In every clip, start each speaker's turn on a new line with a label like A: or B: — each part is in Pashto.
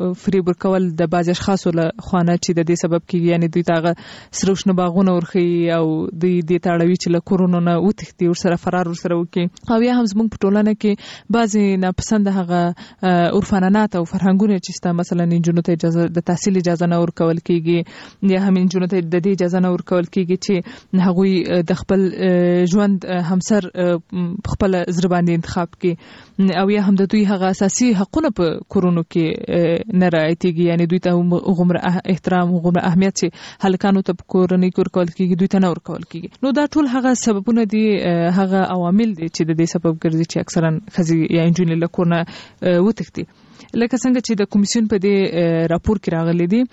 A: فریب ورکول د باز اشخاصو له خوانه چې د دې سبب کیږي، یعنی دوی تاغه سروشنه باغونه ورخي او دوی د تاړوي چې له کورونو نه وتښتي او سره فرار ورسره وکي. او یا هم زموږ په ټولنه کې بعضی ناپسند هغه عرفانات او فرهنګونه چې ستا مثلا انجونو ته اجازه د تحصیل اجازه نه ورکول کیږي، یا هم انجونو ته د دې اجازه نه ورکول کیږي چې هغوی د خپل ژوند همسر خپل زرباندې انتخاب کړي، او یا هم د دوی هغه اساسي حقونه په کورونو کې نه رعایتېږي، یعنی دوی ته غومره احترام غومره اهمیت چې هلکانو ته په کورنۍ کې ورکول کیږي دوی ته نه ورکول کیږي. نو دا ټول هغه سببونه دي، هغه عوامل دي چې د دې سبب ګرځي چې اکثرا ښځې یا نجونې له کور نه وتښتي. لکه څنګه چې د کمیسیون په دې راپور کې راغلي دي،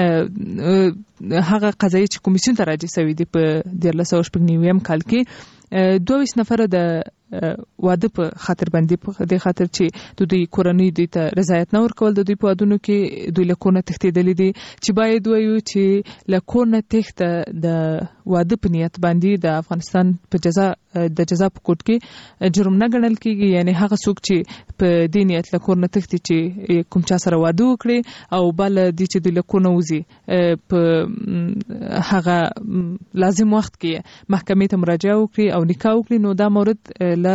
A: هغه قضایي چې کمیسیون ته راجع شوی دی په 1996 کال کې 22 نفر د واده په خاطر باندې په دې خاطر چې د دوی کورنۍ دوی ته رضایت نه ورکول د دوی په وادونو کې دوی له کور نه تښتېدلي دي، چې باید وایو چې له کور نه تښته د واده په نیت باندې د افغانستان په جزا په کوډ کې جرم نه ګڼل کیږي. یعنی هغه څوک چې په دې نیت له کور نه تښتي چې کوم چا سره واده وکړي او بل دي چې دوی له کور نه وځي په هغه لازم وخت کې محکمې ته مراجعه وکړي او نکاح وکړي، نو دا مورد له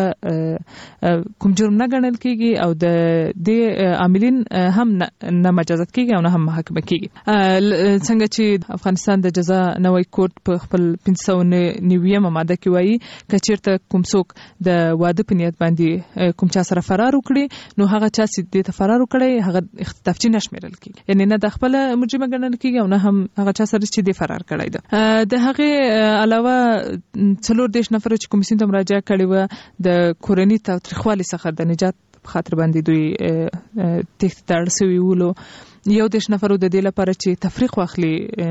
A: کوم جرم نه ګڼل کیږي او د دې عاملین هم نه مجازات کیږي او نه هم محاکمه کیږي. څنګه چې افغانستان د جزا نوی کوډ په خپل 590 ماده کې وایي کچیرته کوم څوک د واده په نیت باندې کوم چا سره فرار وکړي، نو هغه چا چې د فرار وکړي هغه اختطافچی نشمیرل کیږي، یعنی نه د خپل مجرمه ګڼل کیږي او نه هم هغه چا سره چې د فرار کړی ده. د هغه علاوه 40 نفر چې کمیسیون ته مراجعه کړې و د کورنۍ تاوتریخوالي څخه د نجات په خاطر باندې دوی تښتې ته اړ شوي ولو. 11 نفر د دې لپاره چې تفریق واخلي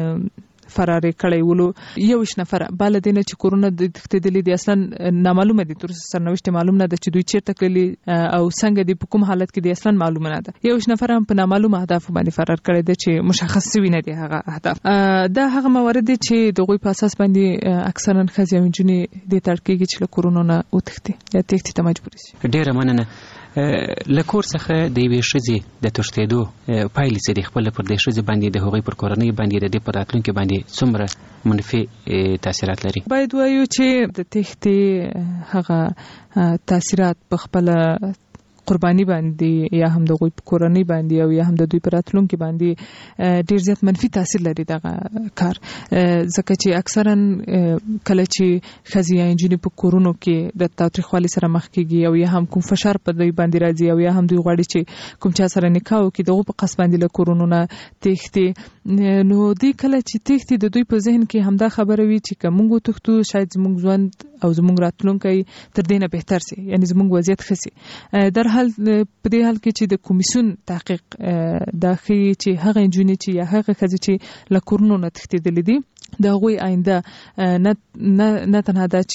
A: فرار کړی ولو. 21 نفر بل دینه چې کورونه د تښتېدلي دي اصلا نامعلومه دي، تر سرنوشت معلوم نه ده چې دوی چیرته کړي او څنګه دي په کوم حالت کې دي اصلا معلومه نه ده. 21 نفر هم په نامعلومه اهداف باندې فرار کړی دي چې مشخص شوی نه دي هغه اهداف. دا هغه موارد دي چې دغوی په اساس باندې اکثرا ښځې او نجونې د تړکیږي چې له کورونو نه وتښتي یا تښتې ته مجبور شي.
B: ډیره مننه. لکور څخه د یوې ښځې د تښتېدو پایلې څه دي؟ خپل پر دې ښځې باندې د هغوی پر کورنۍ باندې د دې پر راتلونکي باندې څومره منفي تاثیرات لري؟
A: باید وایو چې د تښتې هغه تاثیرات په خپل قرباني باندې یا هم د غوی په کورنۍ باندې او یا هم د دوی پر راتلونکي باندې ډیر زیات منفي تاثیر لري دغه کار، ځکه چې اکثرا کله چې ښځې یا نجونې په کورونو کې د تاوتریخوالي سره مخ کېږي او یا هم کوم فشار په دوی باندې راځي او یا هم دوی غواړي چې کوم چا سره نکاح وکړي، دغه په قصد باندې له کورونو نه تښتي، نو دوی کله چې تښتي د دوی په ذهن کې همدا خبره وي چې که موږ وتښتو شاید زموږ ژوند او زموږ راتلونکی تر دې نه بهتر سي، یعنی زموږ وضعیت ښه سي. در حال په دې حال کې چې د کمیسیون تحقیق دا ښیي چې هغه نجونې چې یا هغه ښځې چې له کورونو نه تښتېدلې دي د هغوی آینده نه تنها دا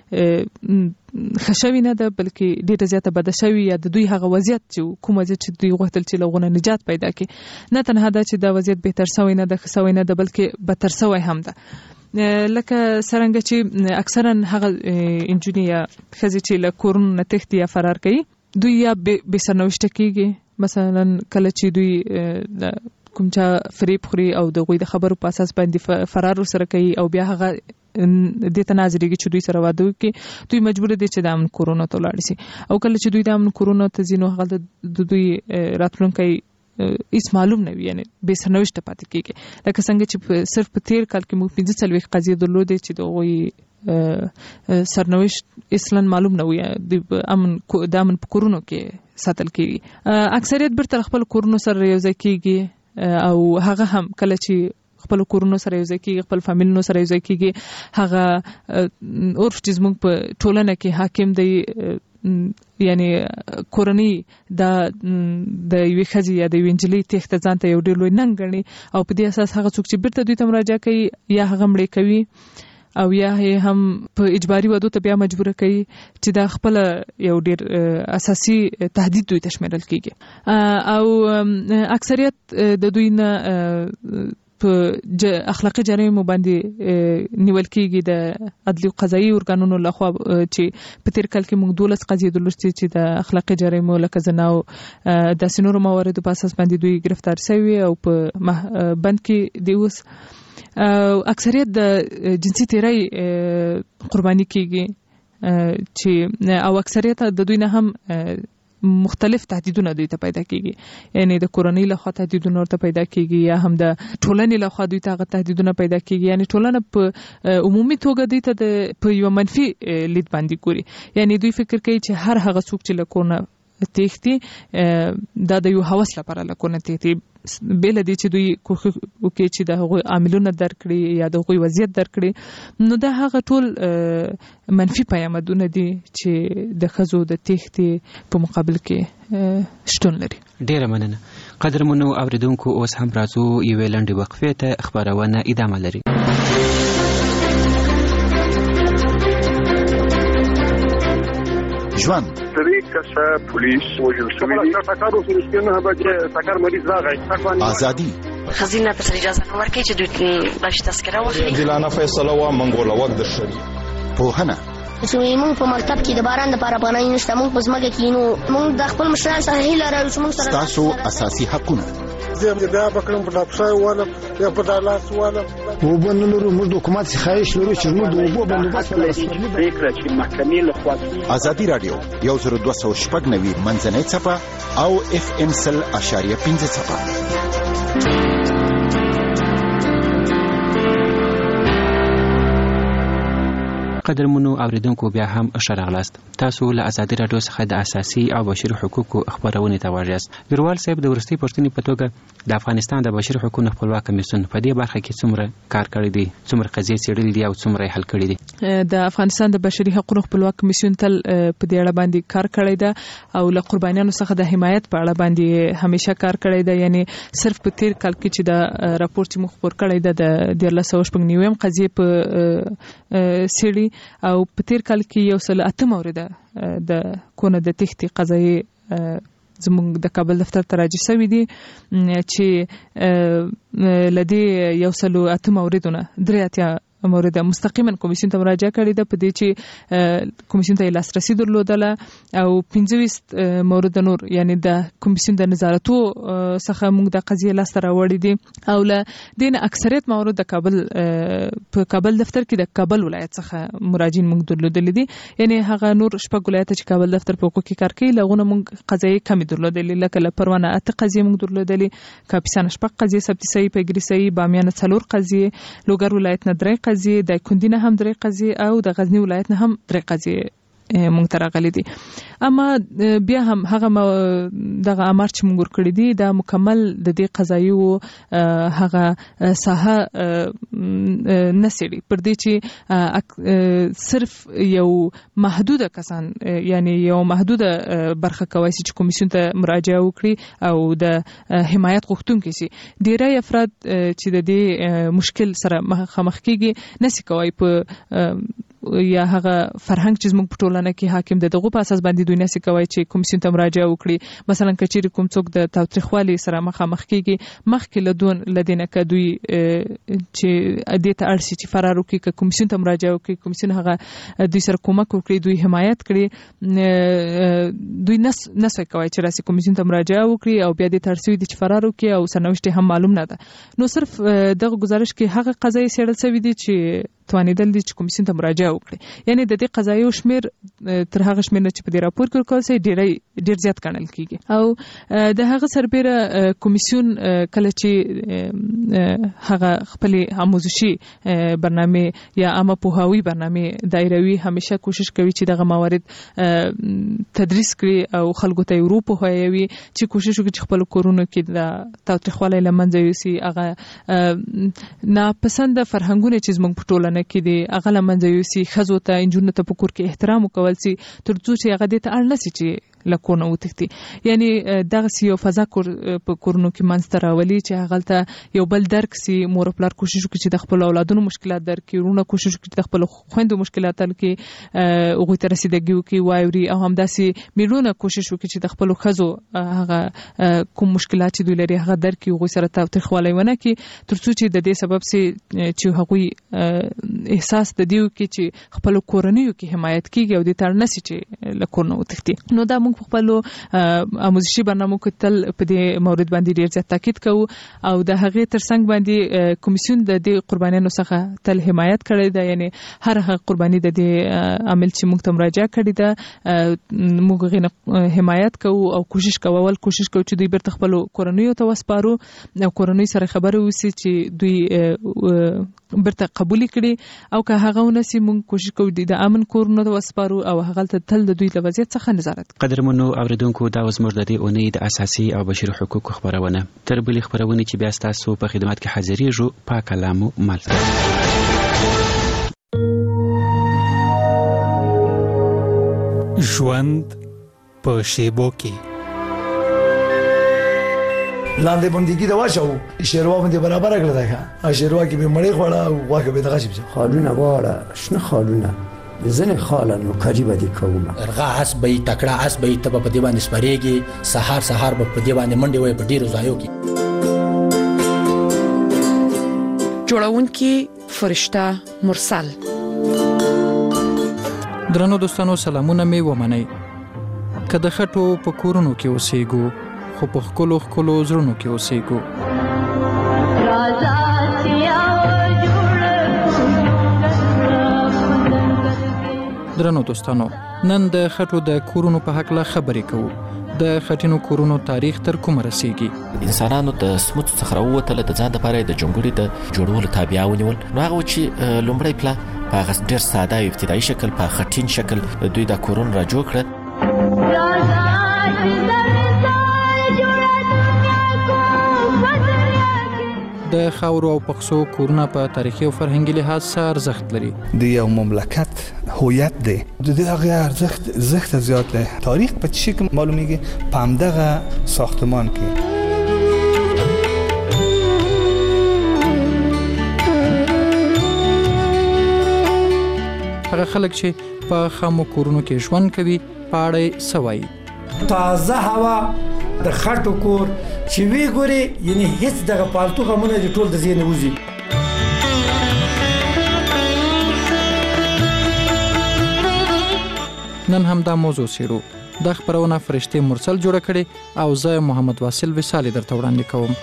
A: چې ښه شوې نه ده بلکې ډېره زیاته بده شوې، یا د دوی هغه وضعیت چې کوم وضعیت چې دوی غوښتل چې له هغو نه نجات پیدا کړي نه تنها دا چې دا وضعیت بهتر شوی نه ده ښه شوی نه ده بلکې بدتر شوی هم ده. لکه څرنګه چې اکثرا هغه نجونې یا ښځې چې له کورونو نه تښتي یا فرار کوي دوی یا بې سرنوشته کېږي، مثلا کله چې دوی کوم چا فریب خوري او د هغوی د خبرو په اساس باندې فرار ورسره کوي او بیا هغه دې ته ناظرېږي چې دوی سره واده وکړي، دوی مجبور دي چې د امن کورونو ته ولاړ شي، او کله چې دوی د امن کورونو ته ځي نو هغه د دوی راتلونکی هیڅ معلوم نه وي، یعنی بې سرنوشته پاتې کېږي. لکه څنګه چې صرف په تیر کال کې موږ 45 قضیې درلودې چې د هغوی سرنوشت اصلا معلوم نه وي، د امن په کورونو کې ساتل کېږي. اکثریت بیرته خپل کورونو سره یوځای کېږي او هغه هم کله چې خپل کورونو سره یوځای کېږي خپل فامیلونو سره یوځای کېږي، هغه عرف چې زموږ په ټولنه کې حاکم دی، یعنی کورنۍ د یوې ښځې یا د یوې نجلۍ تښته ځان ته یو ډېر لوی ننګ ګڼي او په دې اساس هغه څوک چې بیرته دوی ته مراجعه کوي یا هغه مړې کوي او یا هم په اجباري ودو ته بیا مجبور کوي چې دا خپل یو ډیر اساسي تهدید دوی ته شمیرل کیږي. او اکثریت د دوی نه په اخلاقي جرایمو باندې نیول کیږي د عدلي او قضایي ارګانونو لخوا چې په تیر کال کې موږ 12 قضیې درلودې چې د اخلاقي جرایمو لکه زنا او د سينورو مواردو په اساس باندې دوی گرفتار شوي او په بند کې دی اوس اکثریت د جنسي تیرای قرباني کیږي چې او اکثریت د دوی نه هم مختلف تهدیدونه دوی ته پیدا کیږي یعنی د کورنۍ له خوا تهدیدونه ورته پیدا کیږي یا هم د ټولنې له خوا دوی ته تهدیدونه پیدا کیږي یعنی ټولنه په عمومي توګه دوی ته په یو منفي لید باندې ګوري یعنی دوی فکر کوي چې هر هغه څوک چې له کورنۍ تېښتي دا د یو هوس لپاره له کورنۍ تېښتي بل دي چې دوی کوښښ وکړي چې د هغوی عاملونه درکړي یا د هغوی وضعیت درکړي نو دا هغه ټول منفي پیامدونه دي چې د ښځو د تېښتې په مقابل کې شتون لري.
B: ډیره مننه قدرمنو اوریدونکو اوس هم راځو یوې لنډې وقفې ته خبرونه ادامه لري.
C: ژوند
D: سری کسه پولیس وجل شوی دی ټاکارو سرسکنه به ټاکار مریض راغی
C: ازادي
E: خزینه پر اجازه ورکړي چې دوی باش تذکره واخلي
F: دلانه فیصله وا منګوله وخت د شری
C: پوهنه
G: چې موږ په مکتب کې د باران لپاره پناه نشته موږ په ځمکه کې نو موږ د خپل مشران سره هیله لرو چې موږ سره
C: تاسو اساسي حقونه
D: زه بیا بکرم په ډاکټر والا یا په دالاس والا
H: وبنلو موږ د حکومت خواهش لرو چې موږ د وبو بندوبست
I: ولرو فکر چې محکمې له خوا
C: ازادي رادیو 1290 منځنۍ صفه او FM 0.5 صفه.
B: قدرمنو اوریدونکو بیا هم ښه راغلاست. تاسو له ازادي رادیو څخه د اساسي او بشري حقوقو خبرونه ته واړ یاست. ګروال صاحب د ورستي پښتني په توګه د افغانستان د بشري حقوقو خپلواک کمیسیون په دې برخه کې څومره کار کړی دی څومره قضیې څېړلې دي او څومره حل کړی دي؟
A: د افغانستان د بشري حقوقو خپلواک کمیسیون تل په دې اړه باندې کار کړی دی او له قربانیانو څخه د حمایت په اړه باندې همیشه کار کړی دی یعنی صرف په تیر کال کې چې د راپور چې مخ پر کړی دی د 1999 قضیې په سړي او په تیر کال کې 108 مورده د کونه د تېښتې قضایي زموږ د کابل دفتر ته راجع شوي دي چې لدی 108 موردونه 83 مورد مستقیما کمیسیون ته مراجعه کړې ده په دې چې کمیسیون ته لاسرسي درلودله او 25 مورد نور یعنی د کمیسیون د نظارتو څخه موږ د قضیې لاسته راوړې دي او له دین اکثریت مورد د کابل په کابل دفتر کې د کابل ولایت څخه مراجعین موږ درلودل دي یعنی هغه نور شپږ ولایت چې کابل دفتر په حقوقو کې کار کوي لغونه موږ قضیې کمی درلودل لکه له پروانه 8 قضیې موږ درلودل کاپیسان شپږ قضیې سبتي صحیح پیګری صحیح بامیان 4 قضیې لوګر ولایت نه 3 قضیې د کندینه هم 3 قضیې او د غزنی ولایت نه هم 3 قضیې مونږ ته راغلي دي اما بیا هم هغه دغه امر چې مونږ ورکړي دي دا مکمل د دې قضایي هغه ساحه نسړي پر دې چې صرف یو محدوده کسان یعنی یو محدوده برخه کوي چې کمیسیون ته مراجعه وکړي او د حمایت غوښتونکي شي ډیری افراد چې د دې مشکل سره مخامخ کیږي نسی کوي په یا هغه فرهنګ چې موږ په ټولنه کې حاکم دغه په اساس باندې دوی نسی کوي چې کمیسیون ته مراجعه وکړي مثلا کچېری کوم څوک د تاوتریخوالي سره مخامخ کیږي مخکې لدینه کدوی چې دې ته اړ شي چې فرار وکړي که کمیسیون ته مراجعه وکړي کمیسیون هغه دوی سره کومک وکړي دوی حمایت کړي دوی نسوي کوي چې راسي کمیسیون ته مراجعه وکړي او بیا دې ترسوي چې فرار وکړي او سرنوشت هم معلوم نه ده نو صرف دغه گزارش کې هغه قضایي سیړل شوی دي چې توانیدل دي چې کمیسیون ته مراجعه وکړي یعنی د دې قضایي شمیر تر هغه شمیر چې په دې راپور کې ورکول شوی ډیر زیات ګڼل کیږي او د هغه سربېره کمیسیون کله چې هغه خپل آموزشي برنامه یا عامه پوهاوی برنامه دایروي همیشه کوشش کوي چې دغه موارد تدریس کړي او خلکو ته یورپ هوایوي چې کوشش وکړي چې خپل کورونو کې د تاوتریخوالي لمنځه یوسي هغه ناپسند فرهنګونه چې موږ په ټولنه کې دي هغه لمنځه یوسي خزو ته انجونو ته په کور کې احترام وکول سي ترڅو چې هغه دې ته اړ نشي چې لکونه وتښتي. یعنی دغه یو فضا په کورونو کې منځته راولي چې هغه یو بل درک سي. مور پلار کوشش وکړي چې د خپل اولادونو مشکلات درک کړي، ورونه کوشش وکړي چې د خپل خويندو مشکلات حل کړي، هغوی ته رسیدګي وکړي، واوري، او همداسې میلونه کوشش وکړي چې د خپل ښځو هغه کوم مشکلات چې دوی لري هغه درک کړي، هغوی سره تاوتریخوالی ونه کړي، تر څو چې د دې سبب سي چې هغوی احساس د دې وکړي چې خپل کورنیو کې حمایت کیږي او د تړ نسی چې له کور نه وتښتي. نو دا موږ په خپل آموزشي برنامو کې تل په دې مورد باندې ډیر زیات تاکید کوو او د هغې ترڅنګ باندې کمیسیون د دې قربانیانو څخه تل حمایت کړی دی. یعنی هر هغه قرباني د دې عامل چې موږ ته مراجعه کړې ده موږ غوښنه حمایت کوو او کوشش کوو چې دوی بیرته خپل کورنیو ته وسپارو او کورنۍ سره خبرې وسی چې دوی برته قبول کړي او که هغه ونسي موږ کوشش کوو د امن کورونو ته وسپارو او هغه تل د دوی له وضعیت څخه نظارت.
B: قدرمنو اوریدونکو دا زموږ د دې اونۍ د اساسي او بشري حقوقو خبرونه تر بلې خبرونه چې بیا تاسو په خدمت کې حاضرېږو په کلامو ملته.
J: ژوند په شیبو کې
H: لاندې باندې دا واچو شیروا باندې برابر کړل دا شیروا کې به مړې خوړه او واګه به دغه شي
K: خالونه واړه شنه خالونه زنه خالانو قریبه دي کومه
L: ارغا حسبي تکړه حسبي تب په دی باندې سپریږي سحر په دی باندې منډي وي په ډیرو ځایو کې
M: جوړونکي فرشته مرسل.
J: درنو دوستانو سلامونه می ومنئ. کله خټو په کورونو کې اوسېګو خو په خلکو زړونو کې اوسېګو. درنو دوستانو نن د خټو د کورونو په حق لا خبرې کوو. د خټینو کورونو تاریخ تر کومه رسیږي؟
N: انسانانو د سموڅ څخه راووتل د ځان لپاره د جنګړې د جوړولو تابع ونیول. نو هغه چې لومړی پلا په ډېر ساده ابتدایي شکل په خټین شکل دوی د کورونو را جوړ کړل. د خاورو او پخسو کورونه په تاریخي او فرهنګي لحاظ څه ارزښت لري؟
O: د یو مملکت هویت دی. د دې هغه ارزښت زیات دی. تاریخ په چی کې معلومیږي؟ په همدغه ساختمان کې.
J: هغه خلک چې په خامو کورونو کې ژوند کوي پاړې سوي.
P: تازه هوا د خټو کور چې وی ګوري یعنی هیڅ دغه پالتو غمونه د ټول د زین وزي.
J: نن هم دا موضوع سیرو د خبرونه فرشته مرسل جوړ کړي او زه محمد واصل وصالي درته وړاندې کوم.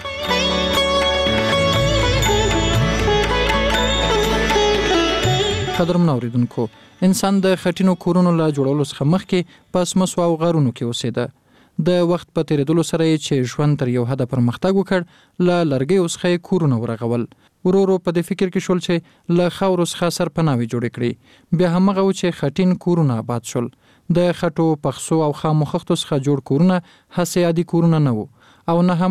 J: قدرمن اوریدونکو انسان د خټینو کورونو لا جوړولو څخه مخکې پس مسو او غارونو کې اوسېده. د وخت په تیریدلو سره چې ژوند تر یو حد پرمختګ وکړ ل لرګي اوسخه کورونه ورغول. ورورو په دې فکر کې شول چې ل خاور اوسخه سرپناوي جوړ کړي. بیا هغه چې خټین کورونه آباد شول. د خټو پخسو او خامو خښتو څخه جوړ کورونه هسه عادي کورونه نه وو او نه هم